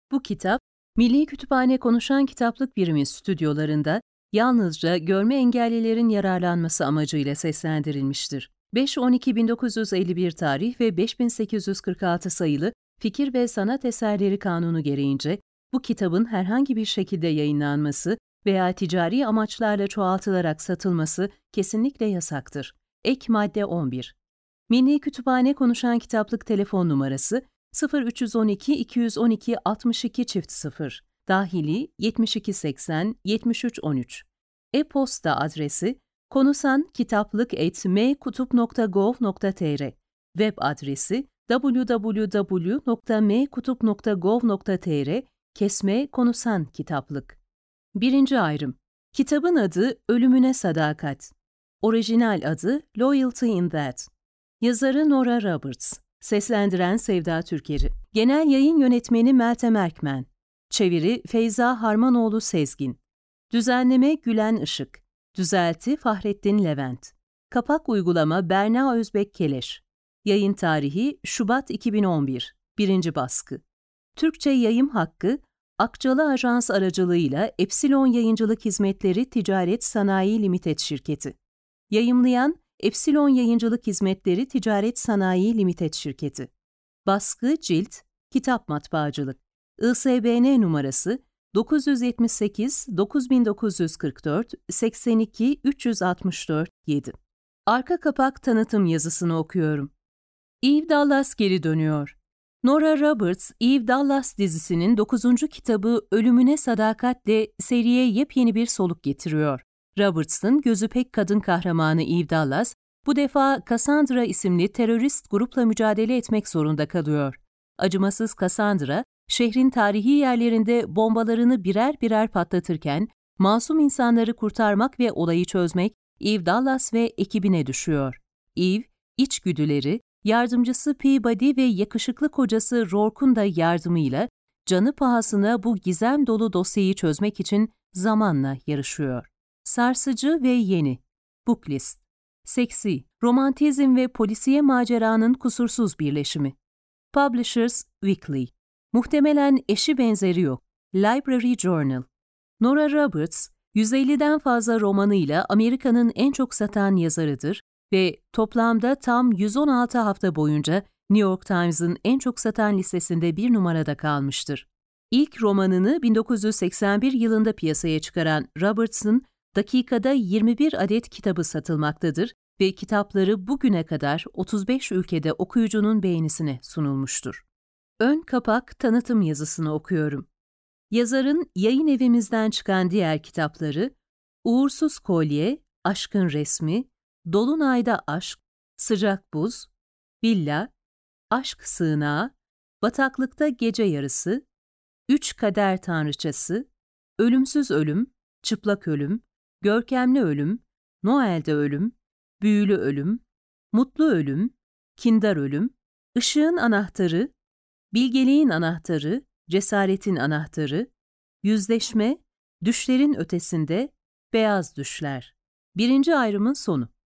Bu kitap, Milli Kütüphane Konuşan Kitaplık Birimi stüdyolarında yalnızca görme engellilerin yararlanması amacıyla seslendirilmiştir. 5-12-1951 tarih ve 5846 sayılı Fikir ve Sanat Eserleri Kanunu gereğince bu kitabın herhangi bir şekilde yayınlanması veya ticari amaçlarla çoğaltılarak satılması kesinlikle yasaktır. Ek madde 11. Milli Kütüphane Konuşan Kitaplık telefon numarası 0312 212 62 0, dahili 7280 73 13. E-posta adresi konusankitaplık@mkutup.gov.tr. Web adresi www.mkutup.gov.tr kesme Konusan Kitaplık. 1. ayrım. Kitabın adı Ölümüne Sadakat. Orijinal adı Loyalty in That. Yazarı Nora Roberts. Seslendiren Sevda Türkeri. Genel yayın yönetmeni Meltem Erkmen. Çeviri Feyza Harmanoğlu Sezgin. Düzenleme Gülen Işık. Düzelti Fahrettin Levent. Kapak uygulama Berna Özbek Keleş. Yayın tarihi Şubat 2011. 1. baskı. Türkçe yayım hakkı Akçalı Ajans aracılığıyla Epsilon Yayıncılık Hizmetleri Ticaret Sanayi Limited Şirketi. Yayımlayan Epsilon Yayıncılık Hizmetleri Ticaret Sanayi Limited Şirketi. Baskı Cilt, Kitap Matbaacılık. ISBN numarası 978 9944 82 364 7. Arka kapak tanıtım yazısını okuyorum. Eve Dallas geri dönüyor. Nora Roberts, Eve Dallas dizisinin 9. kitabı Ölümüne Sadakatle seriye yepyeni bir soluk getiriyor. Roberts'ın gözü pek kadın kahramanı Eve Dallas, bu defa Cassandra isimli terörist grupla mücadele etmek zorunda kalıyor. Acımasız Cassandra, şehrin tarihi yerlerinde bombalarını birer birer patlatırken, masum insanları kurtarmak ve olayı çözmek Eve Dallas ve ekibine düşüyor. Eve, içgüdüleri, yardımcısı Peabody ve yakışıklı kocası Rourke'un da yardımıyla canı pahasına bu gizem dolu dosyayı çözmek için zamanla yarışıyor. Sarsıcı ve yeni. Booklist. Seksi, romantizm ve polisiye maceranın kusursuz birleşimi. Publishers Weekly. Muhtemelen eşi benzeri yok. Library Journal. Nora Roberts, 150'den fazla romanıyla Amerika'nın en çok satan yazarıdır ve toplamda tam 116 hafta boyunca New York Times'ın en çok satan listesinde bir numarada kalmıştır. İlk romanını 1981 yılında piyasaya çıkaran Roberts'ın dakikada 21 adet kitabı satılmaktadır ve kitapları bugüne kadar 35 ülkede okuyucunun beğenisine sunulmuştur. Ön kapak tanıtım yazısını okuyorum. Yazarın yayın evimizden çıkan diğer kitapları Uğursuz Kolye, Aşkın Resmi, Dolunayda Aşk, Sıcak Buz, Villa, Aşk Sığınağı, Bataklıkta Gece Yarısı, Üç Kader Tanrıçası, Ölümsüz Ölüm, Çıplak Ölüm, Görkemli Ölüm, Noel'de Ölüm, Büyülü Ölüm, Mutlu Ölüm, Kindar Ölüm, Işığın Anahtarı, Bilgeliğin Anahtarı, Cesaretin Anahtarı, Yüzleşme, Düşlerin Ötesinde, Beyaz Düşler. 1. ayrımın sonu.